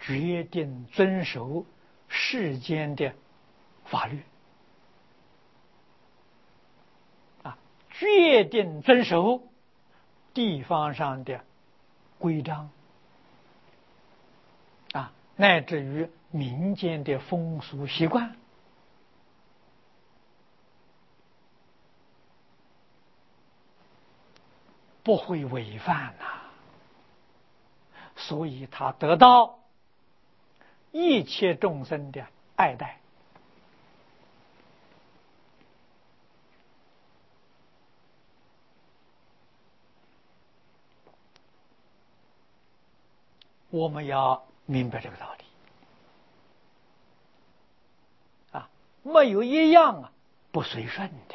决定遵守世间的法律决定遵守地方上的规章乃至于民间的风俗习惯，不会违反所以他得到一切众生的爱戴。我们要明白这个道理没有一样不随顺的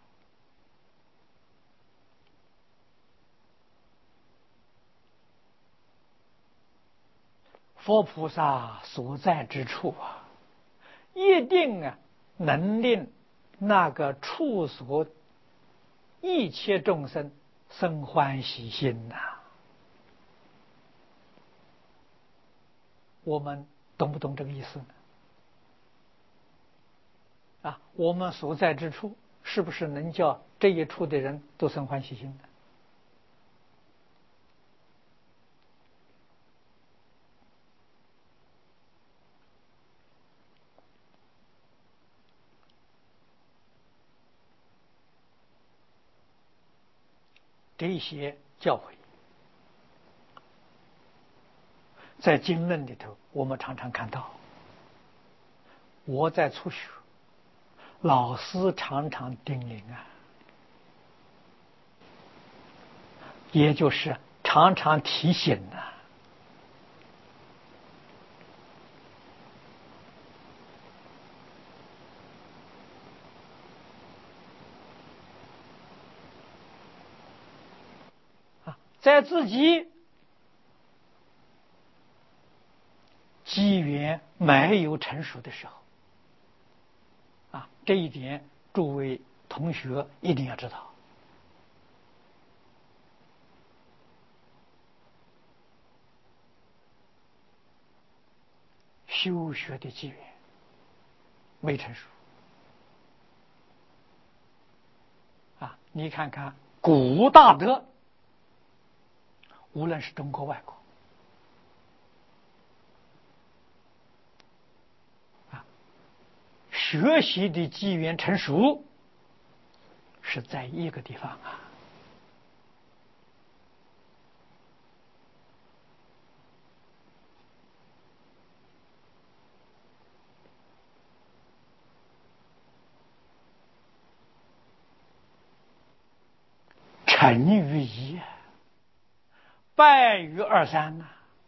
佛菩萨所在之处一定能令那个处所一切众生生欢喜心我们懂不懂这个意思呢？我们所在之处是不是能叫这一处的人都生欢喜心呢？这些教诲在经论里头我们常常看到，我在初学，老师常常叮咛也就是常常提醒在自己机缘没有成熟的时候这一点诸位同学一定要知道。修学的机缘没成熟你看看古大德，无论是中国外国学习的机缘成熟是在一个地方成于一，败于二三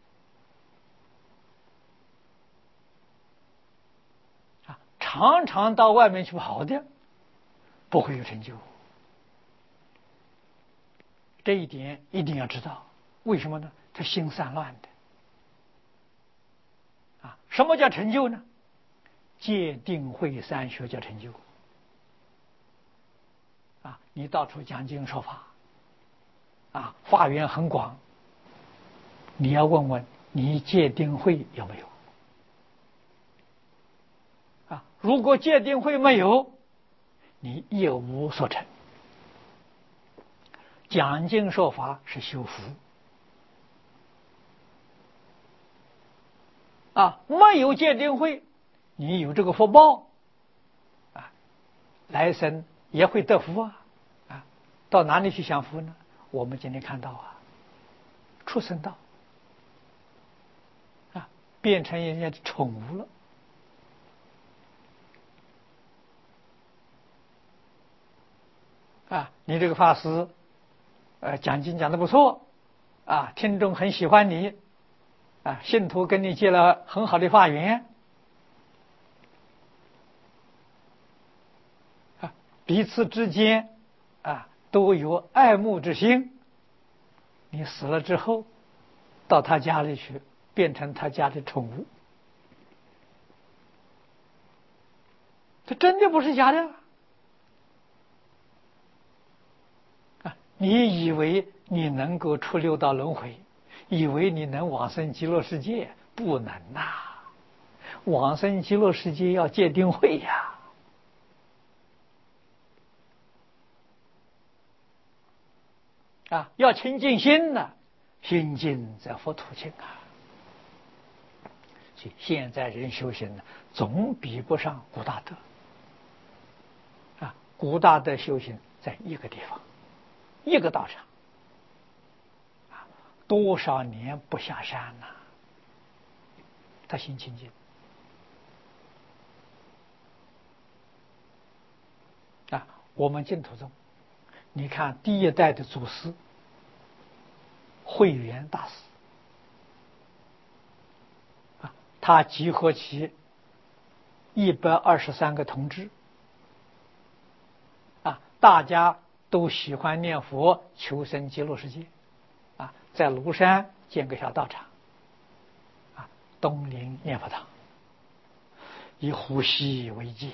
常常到外面去跑的不会有成就，这一点一定要知道。为什么呢？他心散乱的什么叫成就呢？戒定慧三学叫成就你到处讲经说法法源很广，你要问问你戒定慧有没有如果戒定慧没有，你一无所成。讲经说法是修福没有戒定慧，你有这个福报来生也会得福到哪里去享福呢？我们今天看到畜生道变成人家的宠物了你这个法师讲经讲得不错听众很喜欢你信徒跟你结了很好的法缘彼此之间都有爱慕之心，你死了之后到他家里去，变成他家的宠物，这真的不是假的你以为你能够出六道轮回，以为你能往生极乐世界， 不能呐！往生极乐世界要戒定慧呀！要清净心呐，心净则佛土净啊！所以现在人修行呢，总比不上古大德。古大德修行在一个地方，一个道场，多少年不下山呐，他心清净。我们净土宗，你看第一代的祖师慧远大师，他集合起123个同志，大家都喜欢念佛求生极乐世界，在庐山建个小道场，东林念佛堂，以呼吸为戒，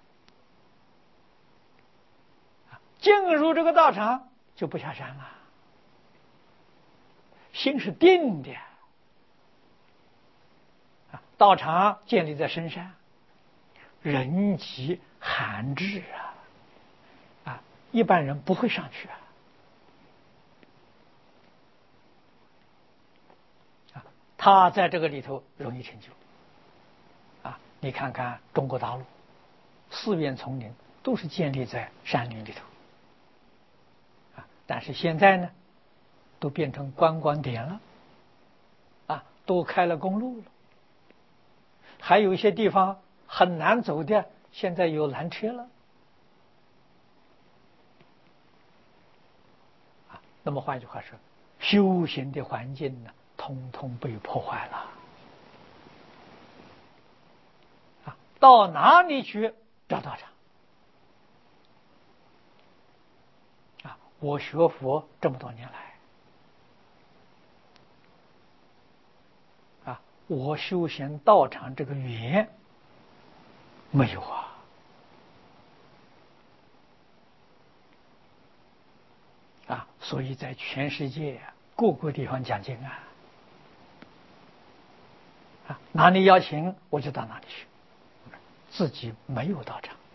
进入这个道场就不下山了，心是定的。道场建立在深山，人迹罕至一般人不会上去他在这个里头容易成就你看看中国大陆寺院丛林都是建立在山林里头但是现在呢都变成观光点了都开了公路了，还有一些地方很难走的，现在有缆车了那么换句话说，修行的环境呢，通通被破坏了到哪里去找道场我学佛这么多年来我修行道场这个缘没有所以在全世界各个地方讲经哪里邀请我就到哪里去，自己没有道场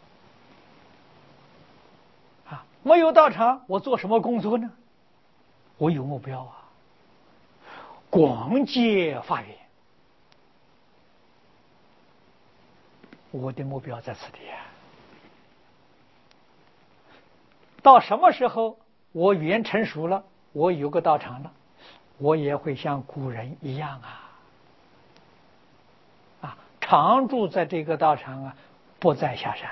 没有道场我做什么工作呢？我有目标广结法缘，我的目标在此地到什么时候我缘成熟了，我有个道场了，我也会像古人一样常住在这个道场不再下山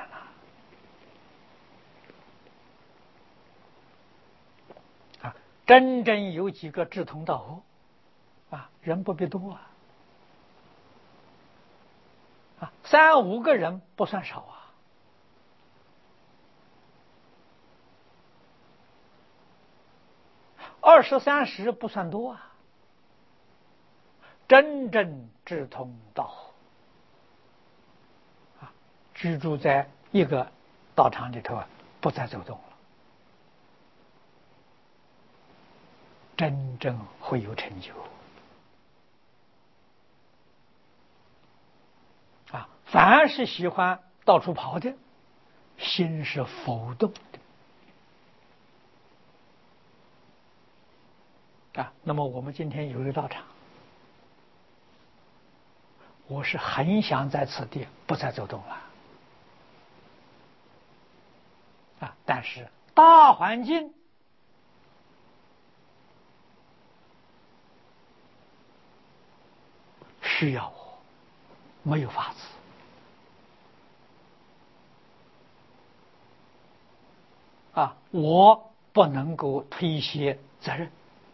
了真正有几个志同道合人不必多3、5个人不算少20、30不算多真正志同道合居住在一个道场里头不再走动了，真正会有成就凡是喜欢到处跑的，心是浮动的那么我们今天有一个道场，我是很想在此地不再走动了但是大环境需要我，没有法子我不能够推卸责任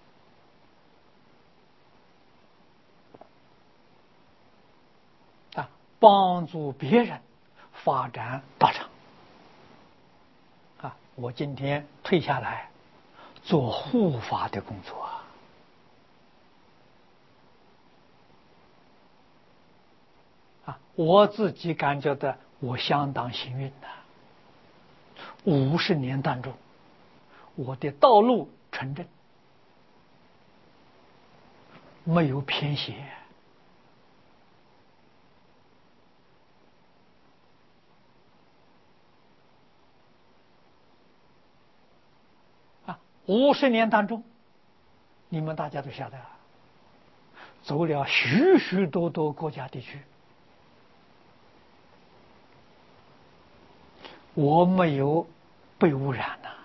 帮助别人发展道场我今天退下来做护法的工作我自己感觉到我相当幸运50年当中我的道路纯正，没有偏斜 50年当中，你们大家都晓得，走了许许多多国家地区，我没有被污染呐，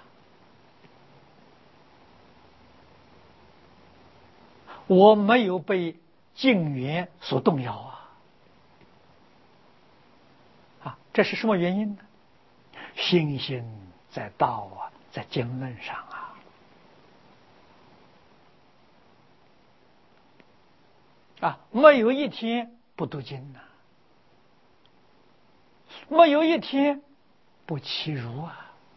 我没有被境缘所动摇这是什么原因呢？心心在道在经论上没有一天不读经没有一天不欺辱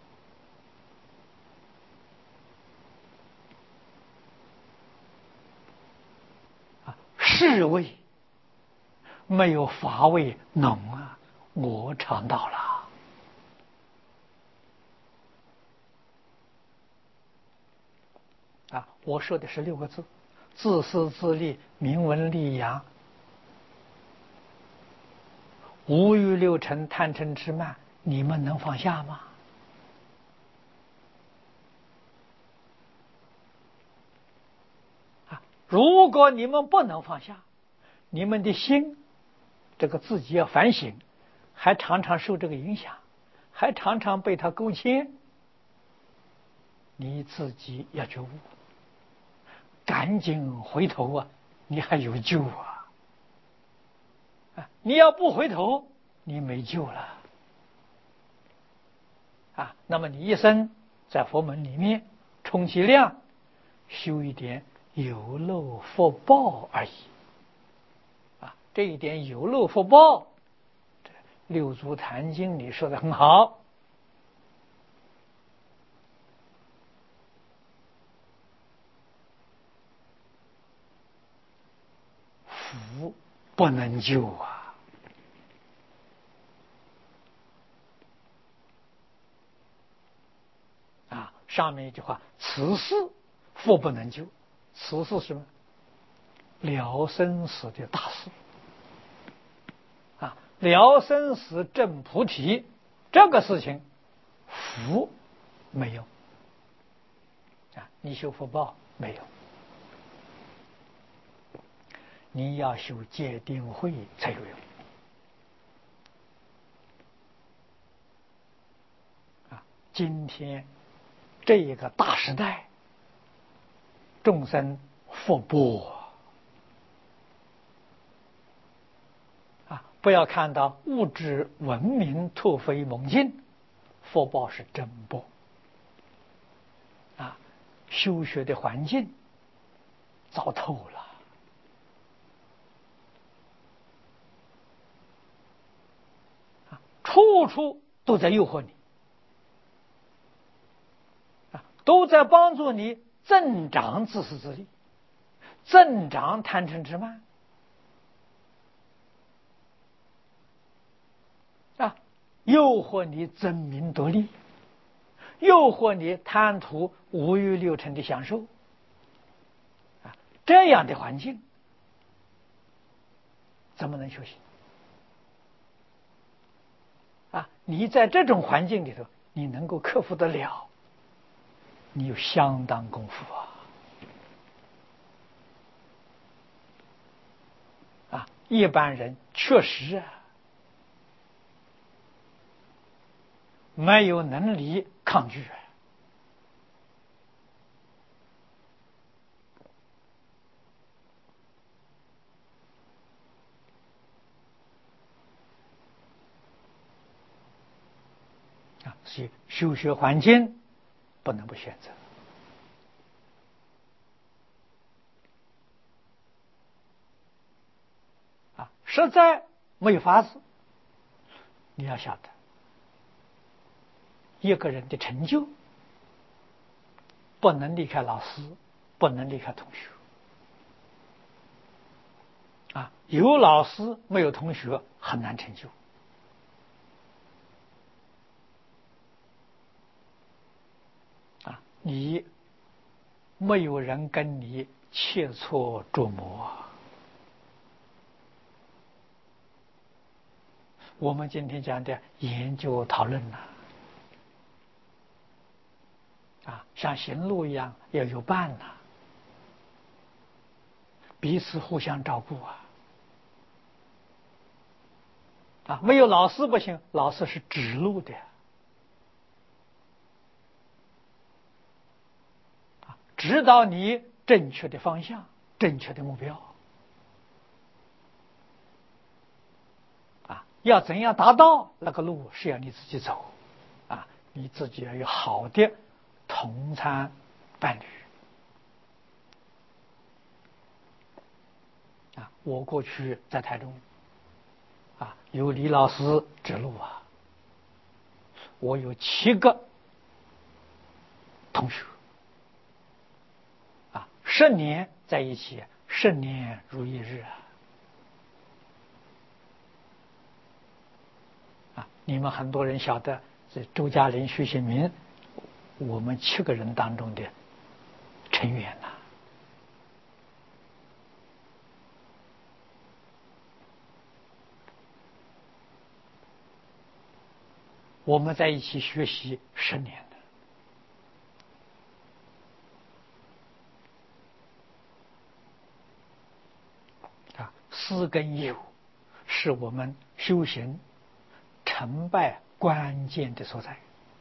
世味没有法味浓我尝到了我说的是6个字：自私自利，名闻利养，五欲六尘，贪嗔痴慢，你们能放下吗？如果你们不能放下，你们的心这个自己要反省，还常常受这个影响，还常常被它勾牵，你自己要觉悟，赶紧回头你还有救你要不回头，你没救了那么你一生在佛门里面充其量修一点有漏福报而已这一点有漏福报，六祖坛经里说的很好，福不能救上面一句话，此事福不能救，此事是什么？了生死的大事了生死证菩提，这个事情福没有你修福报没有，你要修戒定慧才有用今天这一个大时代，众生福薄不要看到物质文明突飞猛进，福报是真薄修学的环境糟透了处处都在诱惑你都在帮助你增长自私自利，增长贪嗔痴慢诱惑你争名夺利，诱惑你贪图五欲六尘的享受这样的环境怎么能修行你在这种环境里头你能够克服得了，你有相当功夫一般人确实没有能力抗拒所以修学环境不能不选择实在没有法子，你要晓得一个人的成就不能离开老师，不能离开同学有老师没有同学很难成就你没有人跟你切磋琢磨我们今天讲的研究讨论像行路一样要有伴呐，彼此互相照顾没有老师不行，老师是指路的指导你正确的方向，正确的目标要怎样达到那个路是要你自己走你自己要有好的同参伴侣我过去在台中有李老师指路我有7个同学10年在一起，10年如一日你们很多人晓得是周嘉玲、徐显明，我们7个人当中的成员我们在一起学习10年思跟有是我们修行成败关键的所在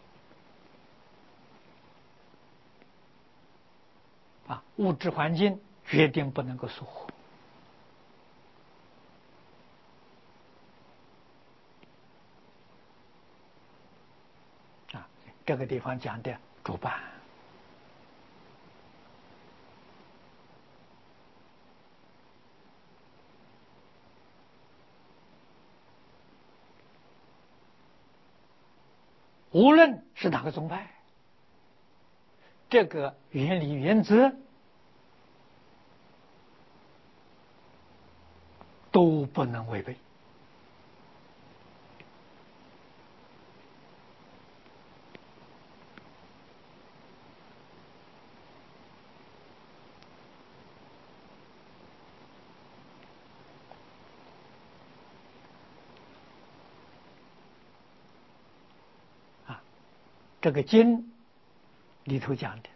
物质环境决定不能够疏忽这个地方讲的主办无论是哪个宗派，这个原理原则都不能违背这个经里头讲的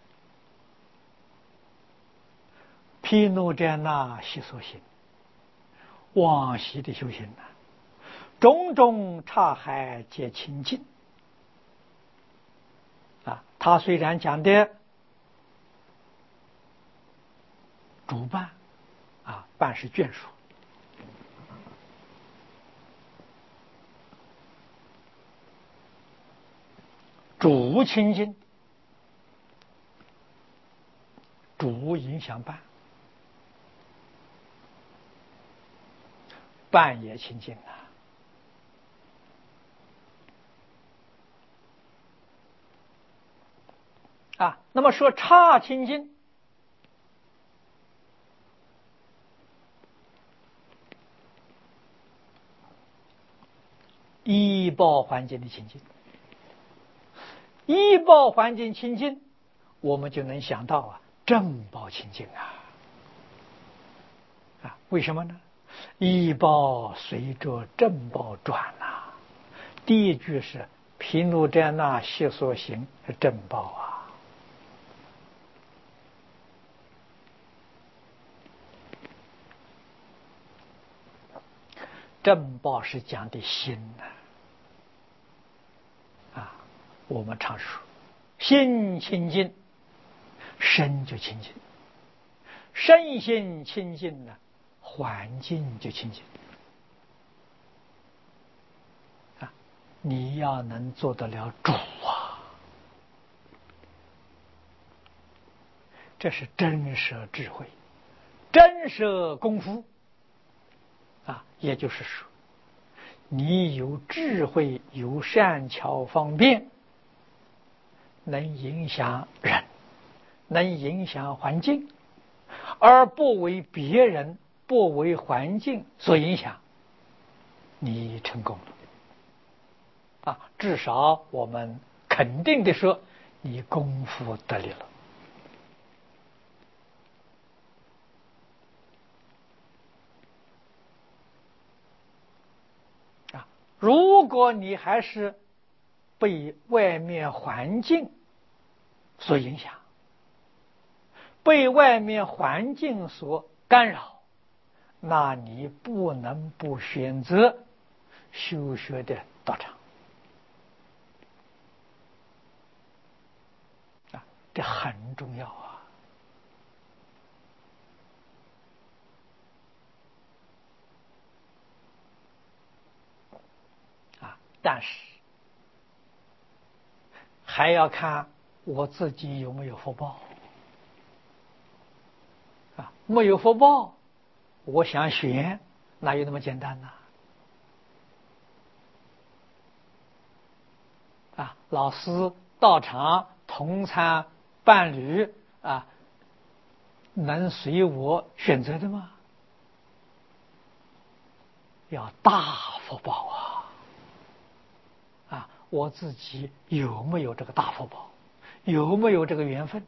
毗卢遮那悉所行往昔的修行种种刹海皆清净他虽然讲的主办办是眷属主清净主影响办也清净那么说刹清净依报环境的清净依报环境清净我们就能想到正报清净为什么呢？依报随着正报转第一句是毗卢遮那悉所行是正报正报是讲的心我们常说心清净身就清净身心清净环境就清净你要能做得了主这是真实智慧真实功夫也就是说你有智慧有善巧方便能影响人能影响环境而不为别人不为环境所影响你成功了至少我们肯定的说你功夫得力了如果你还是被外面环境所影响，被外面环境所干扰，那你不能不选择修学的道场啊，这很重要啊！但是还要看我自己有没有福报啊！没有福报，我想选，哪有那么简单呢？啊，老师、道场、同参、伴侣啊，能随我选择的吗？要大福报啊！我自己有没有这个大福报，有没有这个缘分，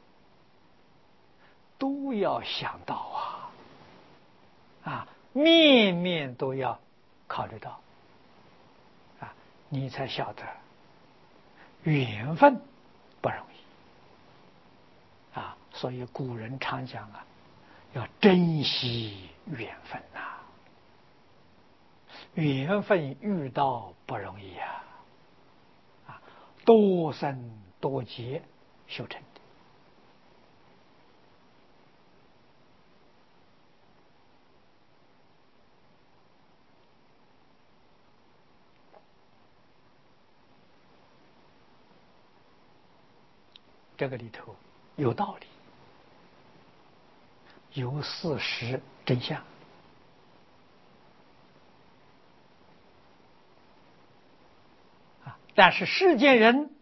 都要想到啊！面面都要考虑到啊，你才晓得缘分不容易啊！所以古人常讲啊，要珍惜缘分呐。缘分遇到不容易啊，多生多劫修成的。这个里头有道理，有事实真相啊。但是世间人，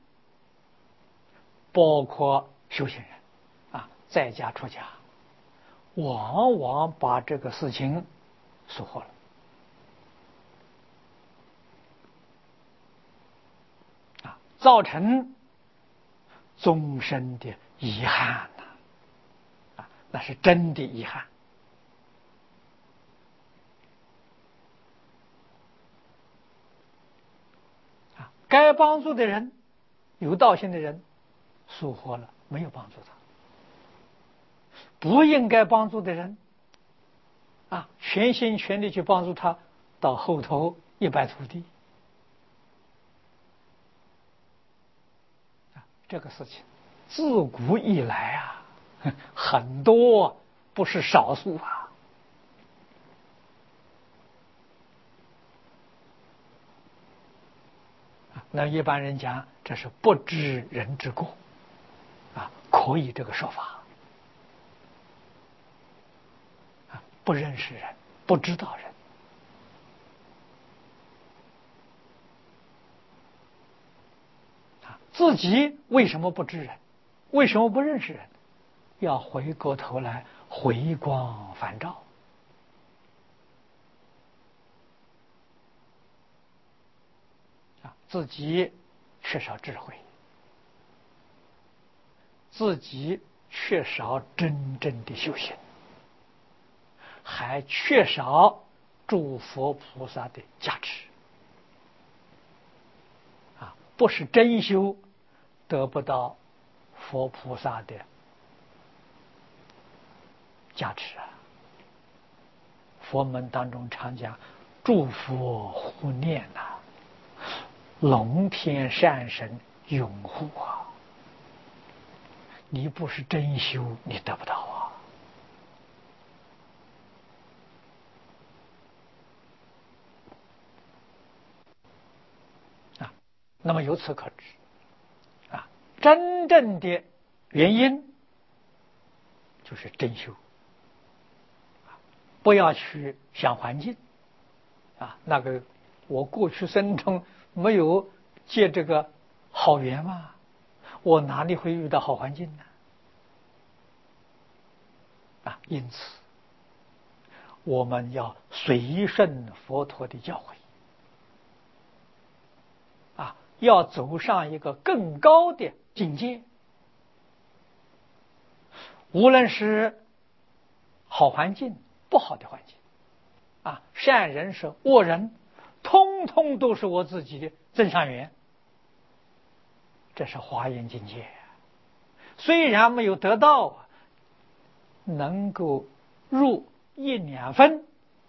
包括修行人啊，在家出家，往往把这个事情疏忽了啊，造成终身的遗憾啊，那是真的遗憾啊。该帮助的人，有道心的人，疏忽了，没有帮助他；不应该帮助的人啊，全心全力去帮助他，到后头一败涂地啊。这个事情自古以来很多，不是少数那一般人讲，这是不知人之过啊，可以这个说法啊，不认识人，不知道人啊，自己为什么不知人？为什么不认识人？要回过头来回光返照啊，自己缺少智慧，自己缺少真正的修行，还缺少诸佛菩萨的加持啊，不是真修，得不到佛菩萨的加持啊。佛门当中常讲诸佛护念龙天善神拥护你不是真修，你得不到那么由此可知真正的原因就是真修，不要去想环境那个我过去生中没有借这个好缘嘛，我哪里会遇到好环境呢？因此我们要随顺佛陀的教诲要走上一个更高的境界。无论是好环境、不好的环境善人是恶人，通通都是我自己的增上缘，这是华严境界虽然没有得到，能够入1-2分，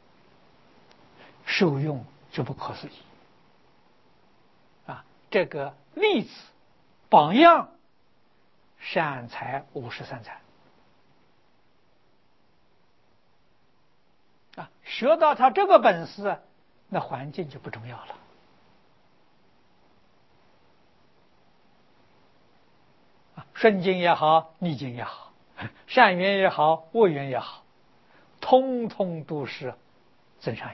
受用就不可思议啊！这个例子榜样，善财53禅啊，学到他这个本事，那环境就不重要了啊，顺境也好，逆境也好，善缘也好，恶缘也好，通通都是增上缘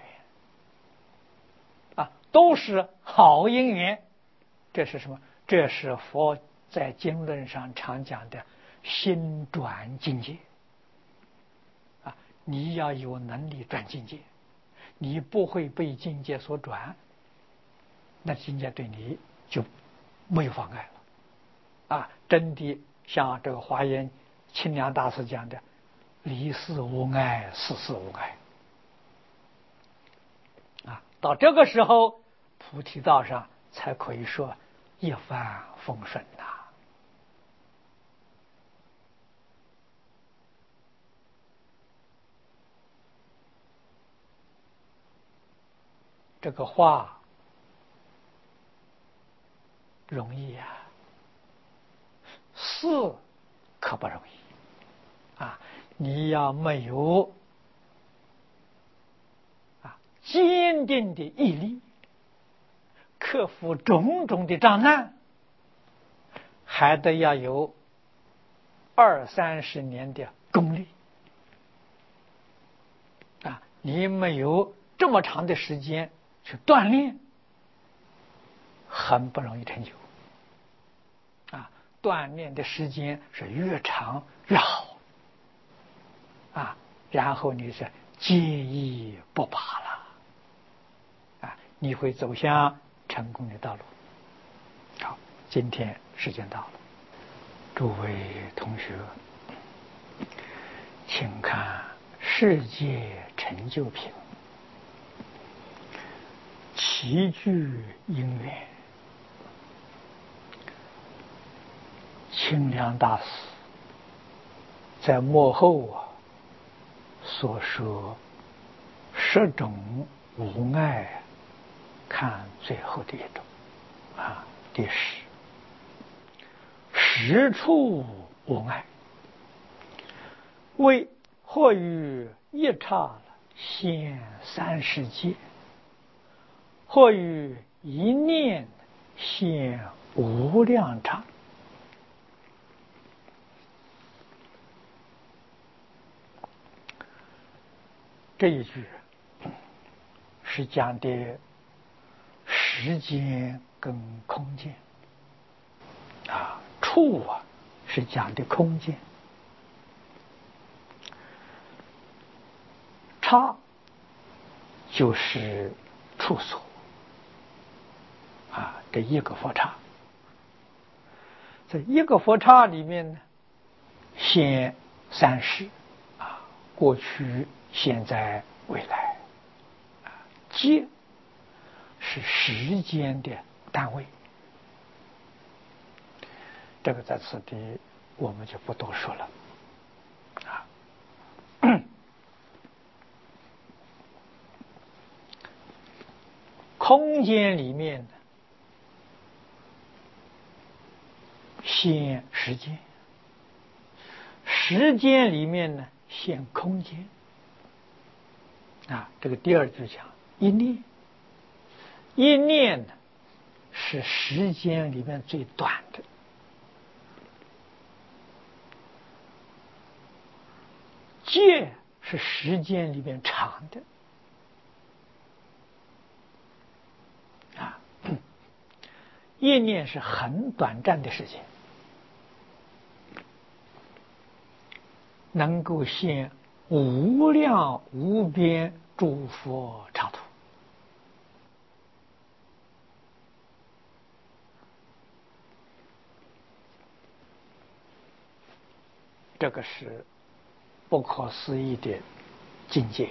啊，都是好因缘。这是什么？这是佛在经论上常讲的心转境界啊！你要有能力转境界，你不会被境界所转，那境界对你就没有妨碍了啊！真的像这个华严清凉大师讲的，离事无碍，事事无碍啊！到这个时候，菩提道上才可以说一帆风顺呐。这个话容易呀，事可不容易啊！你要没有坚定的毅力，克服种种的障难，还得要有20-30年的功力啊！你没有这么长的时间去锻炼，很不容易成就啊！锻炼的时间是越长越好啊！然后你是坚毅不拔了啊！你会走向成功的道路。好，今天时间到了，诸位同学，请看世界成就品齐聚因缘，清凉大师在末后所说10种无碍，看最后的一种第10处无碍，为或于一刹现30界，或于一念现无量刹。这一句是讲的时间跟空间处是讲的空间，刹就是处所这一个佛刹，在一个佛刹里面呢，现3世过去、现在、未来界是时间的单位，这个在此地我们就不多说了空间里面现时间，时间里面呢现空间这个第二句讲一念，一念呢是时间里面最短的，界是时间里面长的一念是很短暂的时间，能够现无量无边诸佛刹土。这个是不可思议的境界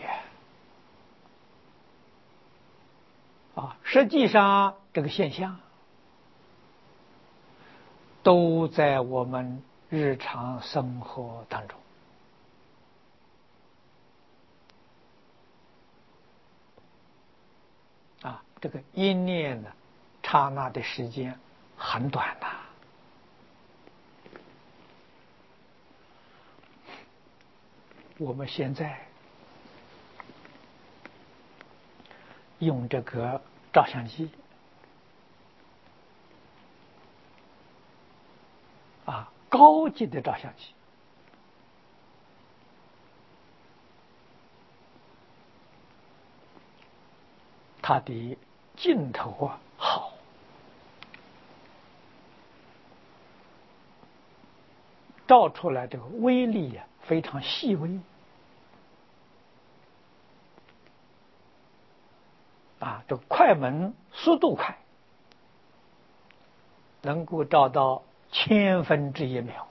实际上这个现象都在我们日常生活当中。这个一念呢，刹那的时间很短呐。我们现在用这个照相机高级的照相机，它的镜头好，照出来这个微粒非常细微，这个快门速度快，能够照到1/1000之1秒，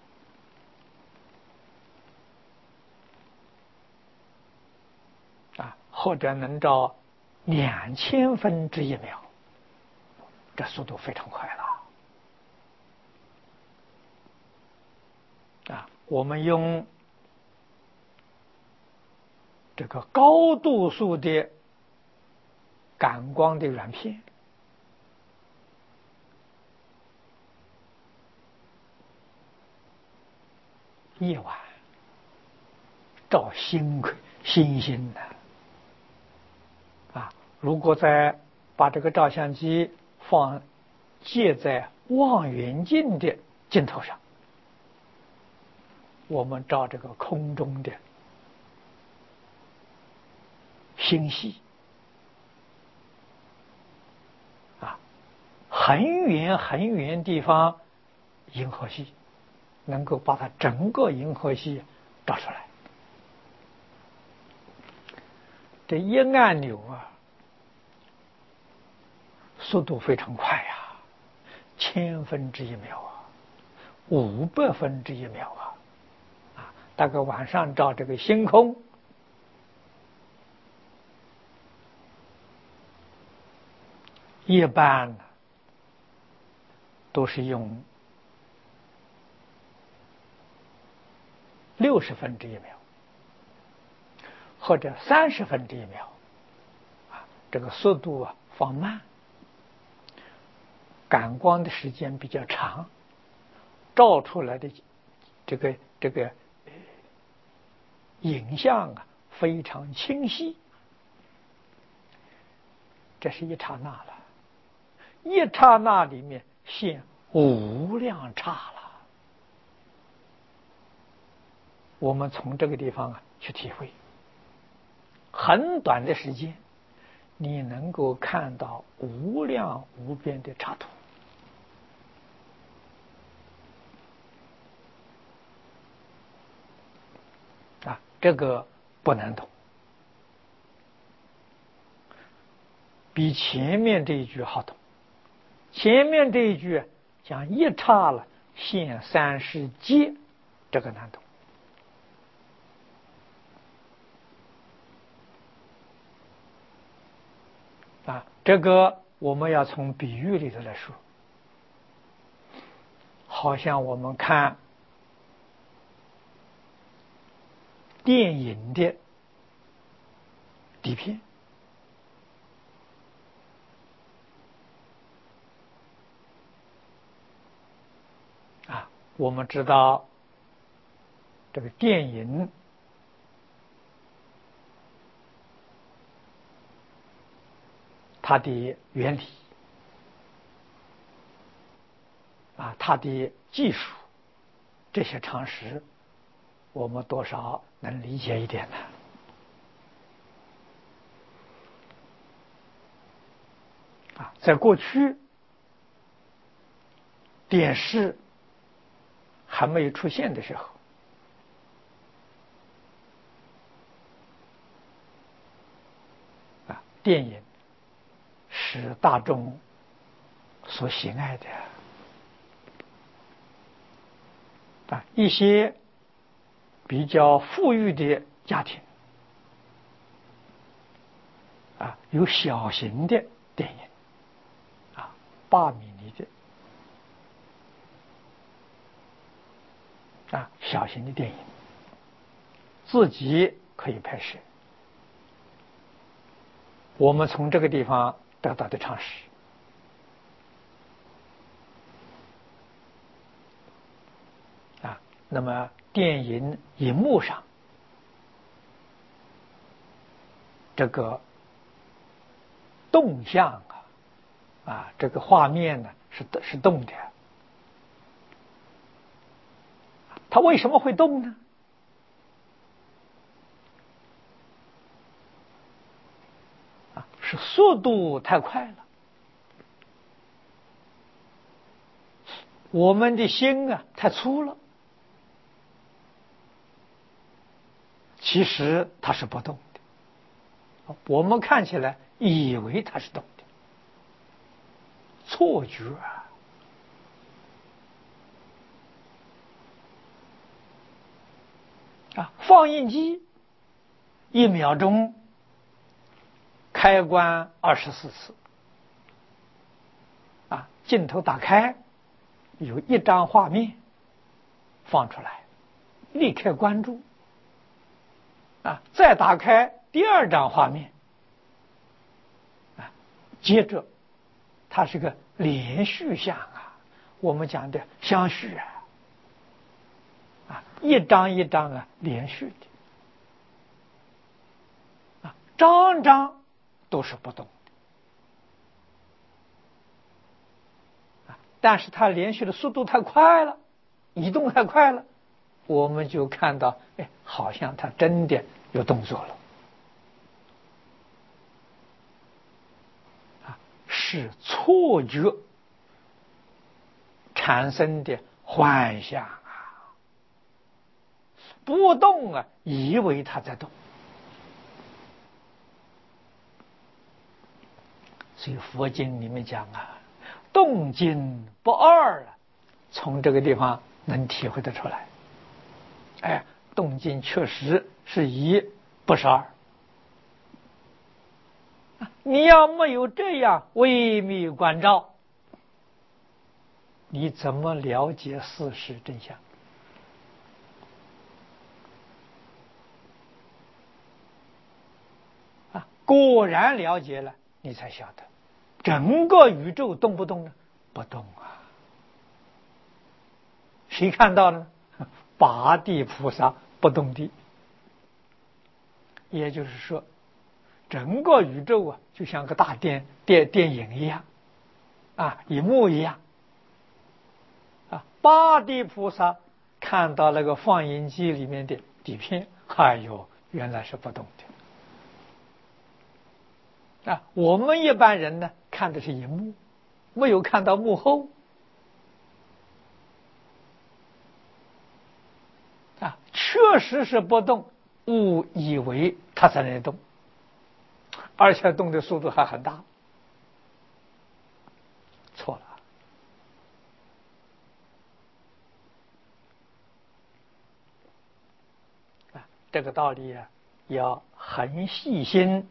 或者能照2000之1秒，这速度非常快了。我们用这个高度数的感光的软片，夜晚照星星的如果再把这个照相机接在望远镜的镜头上，我们照这个空中的星系很远很远地方银河系，能够把它整个银河系照出来。这一按钮速度非常快，1/1000之1秒500之1秒大概晚上照这个星空，一般都是用60之1秒，或者30之1秒，这个速度放慢，感光的时间比较长，照出来的这个影像非常清晰。这是一刹那了，一刹那里面现无量刹了。我们从这个地方去体会，很短的时间你能够看到无量无边的刹土这个不能懂，比前面这一句好懂。前面这一句讲一刹了现30界，这个难懂这个我们要从比喻里头来说，好像我们看电影的底片我们知道这个电影它的原理它的技术，这些常识我们多少能理解一点呢？在过去电视还没有出现的时候，电影是大众所喜爱的一些比较富裕的家庭有小型的电影8mm的小型的电影，自己可以拍摄。我们从这个地方得到的常识。那么电影荧幕上这个动向这个画面呢是动的，它为什么会动呢？是速度太快了，我们的心太粗了。其实它是不动的，我们看起来以为它是动的，错觉放映机1秒钟开关24次镜头打开，有一张画面放出来，立刻关注再打开第2张画面接着它是个连续像我们讲的相续一张一张连续的张张都是不动的但是它连续的速度太快了，移动太快了，我们就看到好像它真的有动作了是错觉产生的幻象不动以为它在动。所以佛经里面讲动静不二从这个地方能体会得出来。动静确实是一，不是二。你要没有这样微密关照，你怎么了解事实真相？果然了解了，你才晓得整个宇宙动不动呢？不动谁看到呢？八地菩萨不动地。也就是说，整个宇宙就像个大电影一样荧幕一样八地菩萨看到那个放映机里面的底片，原来是不动的我们一般人呢看的是荧幕，没有看到幕后确实是不动，误以为它在那动，而且动的速度还很大。错了这个道理要很细心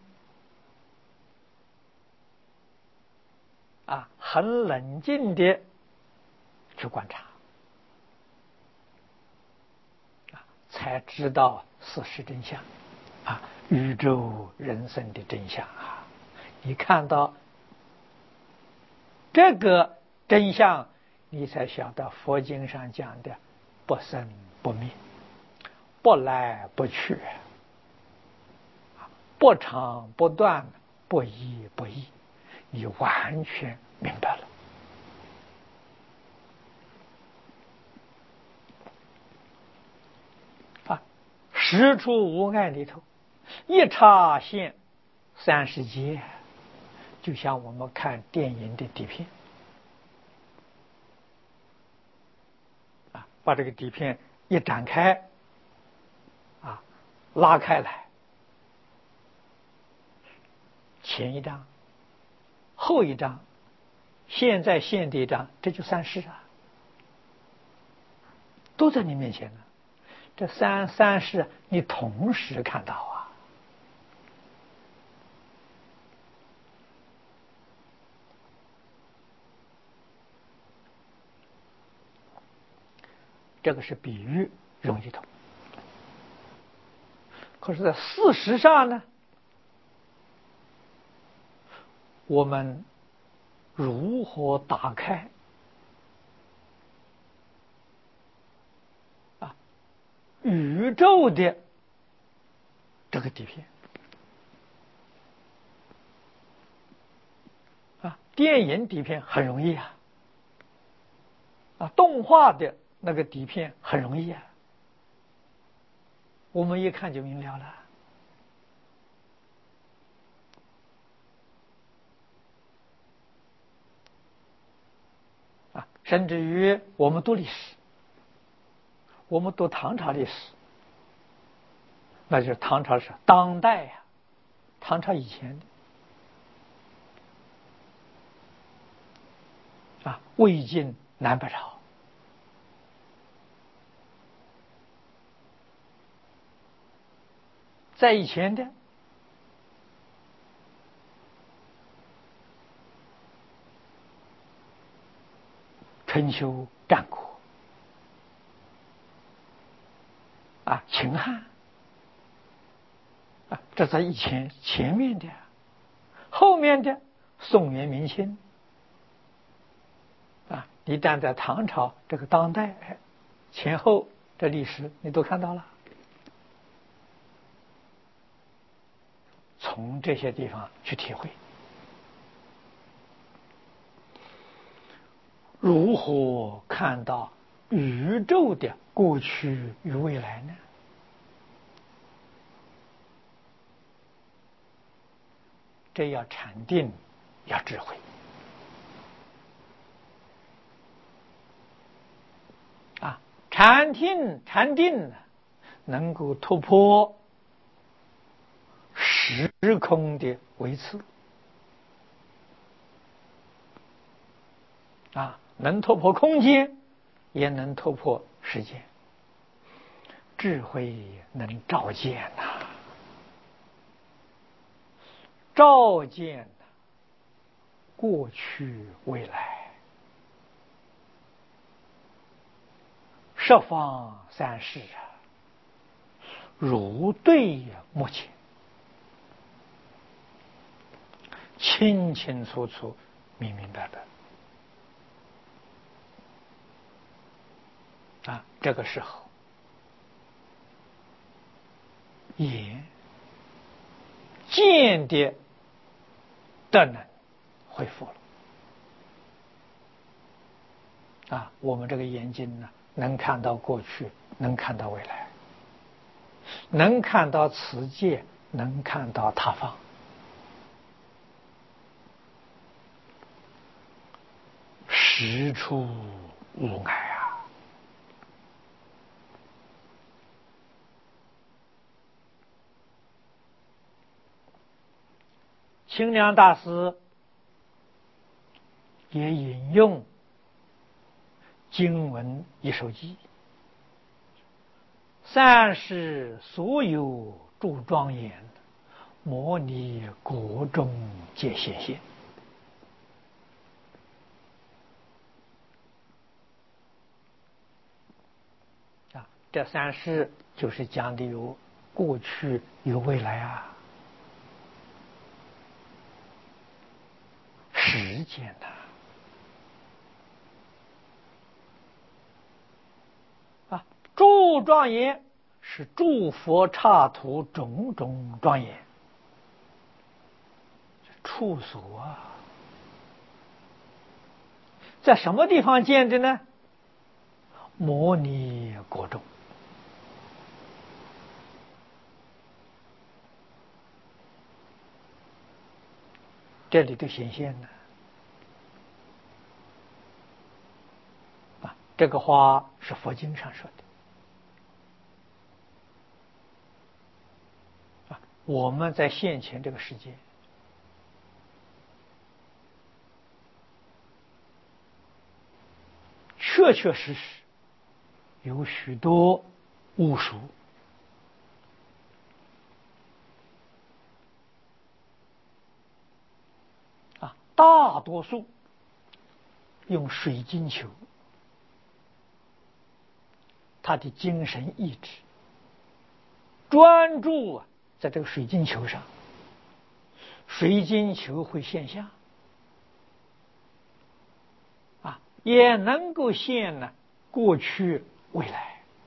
很冷静的去观察才知道事实真相宇宙人生的真相你看到这个真相，你才晓得佛经上讲的不生不灭，不来不去，不长不断，不依不异，你完全明白了十处无碍里头，一插现30劫，就像我们看电影的底片把这个底片一展开拉开来，前一张后一张现在现的一张，这就3世都在你面前呢。这三世你同时看到这个是比喻，容易懂。可是，在事实上呢，我们如何打开宇宙的这个底片电影底片很容易动画的那个底片很容易我们一看就明了了甚至于我们读历史，我们读唐朝历史，那就是唐朝是当代唐朝以前的魏晋南北朝，在以前的春秋战国秦汉这在以前前面的，后面的宋元明清一旦在唐朝这个当代前后的历史你都看到了，从这些地方去体会如何看到宇宙的过去与未来呢？这要禅定，要智慧禅定能够突破时空的维次能突破空间，也能突破时间。智慧能照见照见过去未来，十方三世如对目前，清清楚楚，明明白白这个时候眼见的德能恢复了我们这个眼睛呢，能看到过去，能看到未来，能看到此界，能看到他方，实处无碍清凉大师也引用经文一首偈：三世所有诸庄严，摩尼国中皆显现。这三世就是讲的有过去有未来时间诸庄严是诸佛刹土种种庄严，处所在什么地方见的呢？摩尼国中，这里都显现了这个话是佛经上说的我们在现前这个世界确确实实有许多巫术大多数用水晶球他的精神意志专注在这个水晶球上，水晶球会现象也能够现过去未来。